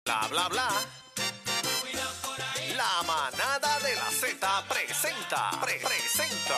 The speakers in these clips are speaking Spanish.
Bla, bla, bla. La manada de la Z presenta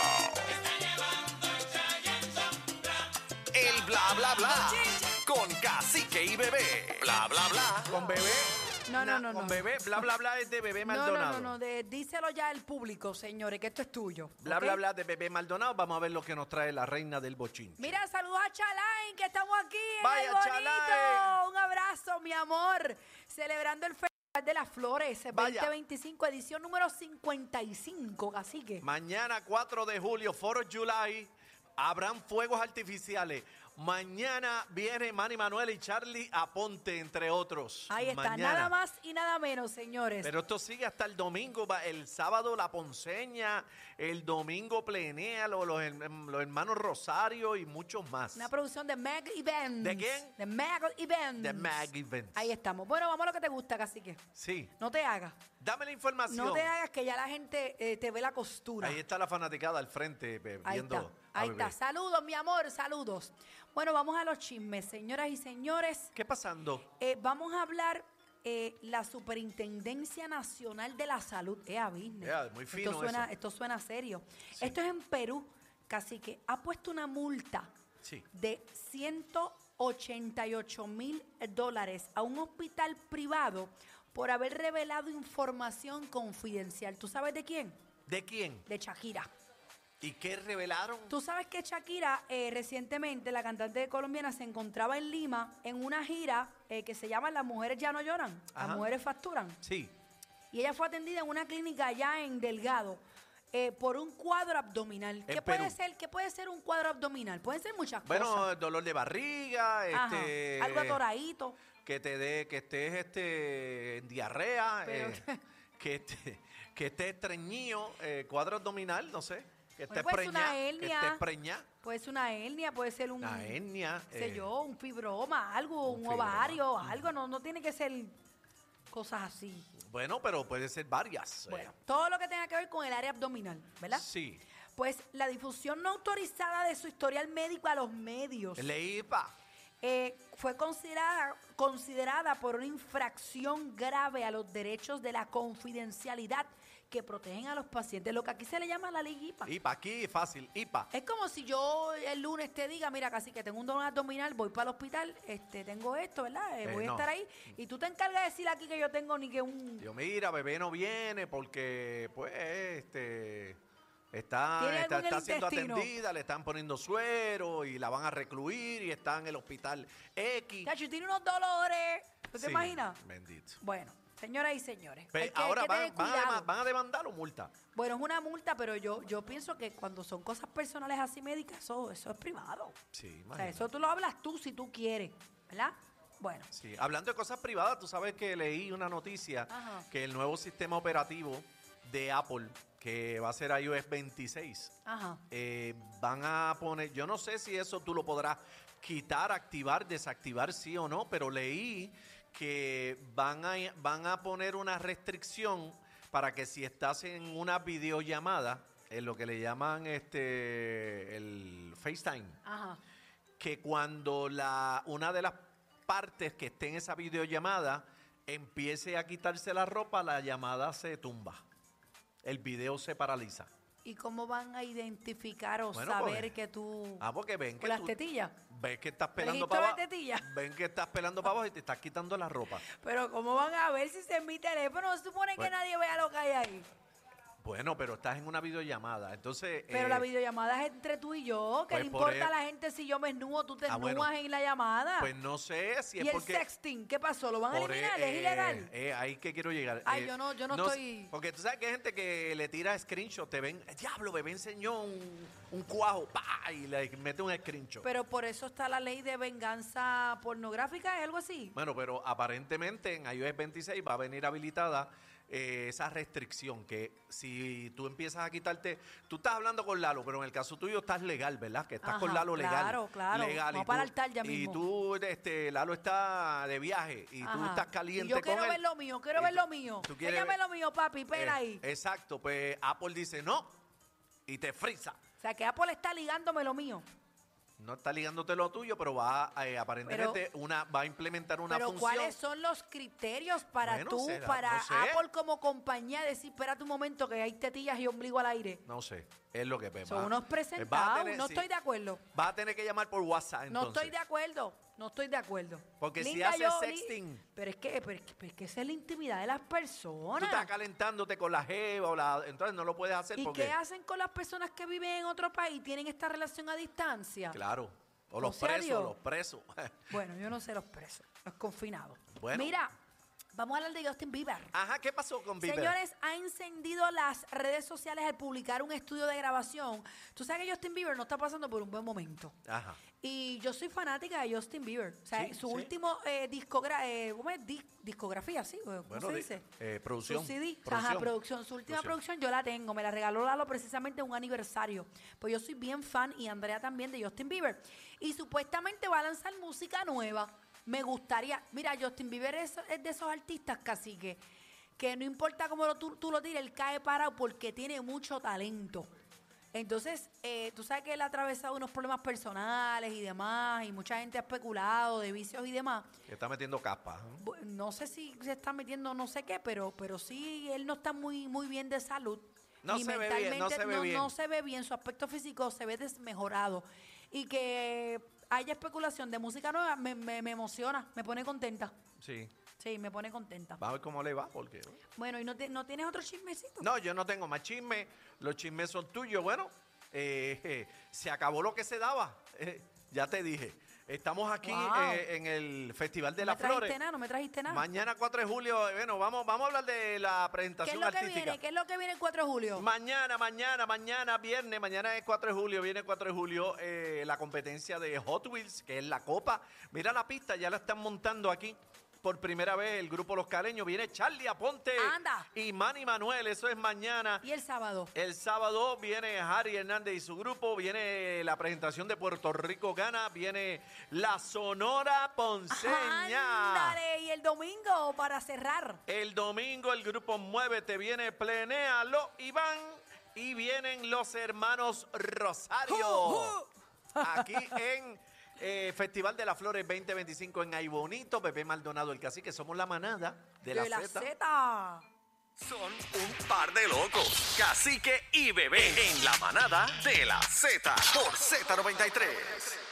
el bla, bla, bla. Con Cacique y Bebé. Bla, bla, bla. Con Bebé. No. Con Bebé, bla, bla, bla es de Bebé Maldonado. No. Díselo ya al público, señores, que esto es tuyo. Bla, ¿ok? bla, bla de Bebé Maldonado. Vamos a ver lo que nos trae la reina del bochinche. Mira, saludos a Chalain, que estamos aquí en Vaya, El Bonito. Chalain. Un abrazo, mi amor. Celebrando el Festival de las Flores Vaya. 2025, edición número 55, cacique. Mañana, 4 de julio, 4 de July, habrán fuegos artificiales. Mañana viene Manny Manuel y Charlie Aponte, entre otros. Ahí está, Mañana. nada más y nada menos, señores. Pero esto sigue hasta el domingo. El sábado La Ponceña, el domingo Plenea, los hermanos Rosario y muchos más. Una producción de Mag Events. ¿De quién? De Mag Events. The Mag Events. Ahí estamos. Bueno, vamos a lo que te gusta, cacique. Sí. No te hagas. Dame la información. No te hagas que ya la gente te ve la costura. Ahí está la fanaticada al frente Ahí viendo. está, a ahí Bebé. está. Saludos, mi amor, saludos. Bueno, vamos a los chismes, señoras y señores. ¿Qué pasando? Vamos a hablar la Superintendencia Nacional de la Salud. Business. Muy fino Esto suena serio. Sí. Esto es en Perú, cacique. Ha puesto una multa Sí. de $188,000 a un hospital privado por haber revelado información confidencial. ¿Tú sabes de quién? ¿De quién? De Shakira. ¿Y qué revelaron? Tú sabes que Shakira, recientemente, la cantante colombiana, se encontraba en Lima en una gira que se llama Las Mujeres Ya No Lloran, Ajá. Las Mujeres Facturan. Sí. Y ella fue atendida en una clínica allá en Delgado por un cuadro abdominal. ¿Qué Perú. puede ser? ¿Qué puede ser un cuadro abdominal? Pueden ser muchas Bueno, cosas. dolor de barriga, Ajá, algo atoradito. que estés en diarrea, Pero- que estés estreñido, cuadro abdominal, no sé, que estés puede ser una preñada, que hernia. estés preñada, Puede ser una hernia, puede ser una hernia, qué sé yo, un fibroma, algo, un fibroma. ovario, algo. No tiene que ser cosas así. bueno, pero puede ser varias. Bueno, todo lo que tenga que ver con el área abdominal, ¿verdad? Sí, Pues la difusión no autorizada de su historial médico a los medios leí, fue considerada por una infracción grave a los derechos de la confidencialidad que protegen a los pacientes, lo que aquí se le llama la ley IPA. IPA, aquí fácil, IPA. Es como si yo el lunes te diga, mira, casi que tengo un dolor abdominal, voy para el hospital, tengo esto, ¿verdad? Voy a no. estar ahí. Y tú te encargas de decir aquí que yo tengo ni que un... Yo, mira, Bebé no viene porque, pues, ¿Tiene está algo en el siendo intestino? atendida, le están poniendo suero y la van a recluir y está en el hospital X. Chacho, tiene unos dolores. ¿Tú te Sí, imaginas? Bendito. Bueno, señoras y señores. Pe- hay que ahora tener cuidado. van a demandar o multa. Bueno, es una multa, pero yo pienso que cuando son cosas personales así médicas, eso es privado. Sí, O sea, imagínate. eso tú lo hablas tú si tú quieres, ¿verdad? Bueno, Sí, hablando de cosas privadas, tú sabes que leí una noticia Ajá. que el nuevo sistema operativo de Apple, que va a ser iOS 26, ajá. van a poner, yo no sé si eso tú lo podrás quitar, activar, desactivar, sí o no, pero leí que van a poner una restricción para que si estás en una videollamada, en lo que le llaman el FaceTime, Ajá. que cuando una de las partes que esté en esa videollamada empiece a quitarse la ropa, la llamada se tumba. El video se paraliza. ¿Y cómo van a identificar o Bueno, saber pues, que tú... Porque ven que con las tú tetillas? ves que estás pelando ¿Registro para de abajo. tetilla? Ven que estás pelando para abajo y te estás quitando la ropa. Pero ¿cómo van a ver si es en mi teléfono? No se supone que Bueno. nadie vea lo que hay ahí. Bueno, pero estás en una videollamada. Entonces, Pero la videollamada es entre tú y yo. ¿Qué pues le por importa a e- la gente si yo me desnudo, tú te Ah, desnudas bueno. en la llamada? pues no sé si ¿Y es el porque sexting? ¿Qué pasó? ¿Lo van a por eliminar? e- ¿Es ilegal? ahí que quiero llegar. Ay, yo no sé, estoy- Porque tú sabes que hay gente que le tira screenshot, te ven, diablo, bebé enseñó un cuajo, ¡pa! Y le mete un screenshot. Pero por eso está la ley de venganza pornográfica, ¿es algo así? Bueno, pero aparentemente en iOS 26 va a venir habilitada esa restricción que si tú empiezas a quitarte, tú estás hablando con Lalo, pero en el caso tuyo estás legal, ¿verdad? Que estás Ajá, con Lalo legal. claro. Legal, Vamos para el altar ya mismo. Y tú, Lalo está de viaje y tú Ajá. estás caliente Y yo quiero con él. ver lo mío, quiero Y ver tú- lo mío. tú quieres Péllame ver- lo mío, papi, pela ahí. Exacto, pues Apple dice no y te frisa. O sea, que Apple está ligándome lo mío. No está ligándote lo tuyo, pero va a, aparentemente va a implementar una pero función. ¿cuáles son los criterios para Bueno, tú, será, para no sé. Apple como compañía decir, espérate un momento que hay tetillas y ombligo al aire? No sé, es lo que ve. Son unos presentados, no estoy de acuerdo. Va a tener que llamar por WhatsApp, entonces. No estoy de acuerdo, no estoy de acuerdo. Porque si Linda hace Jolie, sexting. pero es que esa es la intimidad de las Tú personas. estás calentándote con la jeva entonces no lo puedes hacer ¿Y porque... qué hacen con las personas que viven en otro país y tienen esta relación a distancia? Claro. O O los sea, presos, Dios. los presos. Bueno, yo no sé los presos, los confinados. Bueno. Mira, vamos a hablar de Justin Bieber. Ajá, ¿qué pasó con Bieber? Señores, ha encendido las redes sociales al publicar un estudio de grabación. Tú sabes que Justin Bieber no está pasando por un buen momento. Ajá. Y yo soy fanática de Justin Bieber. O sea, Sí, su sí. último ¿cómo es? Discografía, ¿sí? ¿Cómo Bueno, se dice? producción. Su CD. Producción. Ajá, producción. Su última producción yo la tengo. Me la regaló Lalo precisamente en un aniversario. Pues yo soy bien fan, y Andrea también, de Justin Bieber. Y supuestamente va a lanzar música nueva. Me gustaría... Mira, Justin Bieber es de esos artistas, cacique, que no importa cómo tú lo tires, él cae parado porque tiene mucho talento. Entonces, tú sabes que él ha atravesado unos problemas personales y demás, y mucha gente ha especulado de vicios y demás. Está metiendo capa. No sé si se está metiendo no sé qué, pero sí, él no está muy bien de salud. No Y se ve bien, no se ve bien. No se ve bien, su aspecto físico se ve desmejorado. Y que haya especulación de música nueva me emociona, me pone contenta. Sí. Sí, me pone contenta. Vamos a ver cómo le va, porque... Bueno, ¿y no tienes otro chismecito? No, yo no tengo más chisme. Los chismes son tuyos. Bueno, se acabó lo que se daba. Ya te dije. Estamos aquí Wow. en el Festival de ¿No las me trajiste Flores. nada? ¿No me trajiste nada? Mañana 4 de julio, bueno, vamos a hablar de la ¿Qué es presentación lo que artística. viene? ¿Qué es lo que viene el 4 de julio? Mañana, viernes, mañana es 4 de julio, viene 4 de julio la competencia de Hot Wheels, que es la copa. Mira la pista, ya la están montando aquí. Por primera vez el grupo Los Caleños, viene Charlie Aponte Anda. y Manny Manuel, eso es mañana. ¿Y el sábado? El sábado viene Harry Hernández y su grupo, viene la presentación de Puerto Rico Gana, viene la Sonora Ponceña. Ándale, y el domingo para cerrar. El domingo el grupo Muévete, viene Plenéalo, Iván, y vienen los hermanos Rosario. Aquí en Festival de las Flores 2025 en Ay Bonito, Pepe Maldonado, el Cacique, somos la manada de la Z. Z. Son un par de locos. Cacique y Bebé en la manada de la Z por Z93.